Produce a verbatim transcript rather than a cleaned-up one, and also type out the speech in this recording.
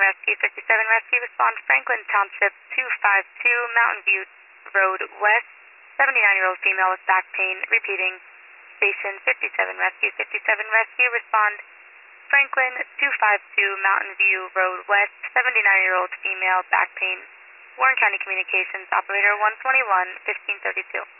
Rescue, fifty-seven Rescue, respond Franklin Township two five two, Mountain View Road West, seventy-nine-year-old female with back pain, repeating. Station fifty-seven Rescue, fifty-seven Rescue, respond Franklin two five two, Mountain View Road West, seventy-nine-year-old female, back pain. Warren County Communications, operator one twenty-one, fifteen thirty-two.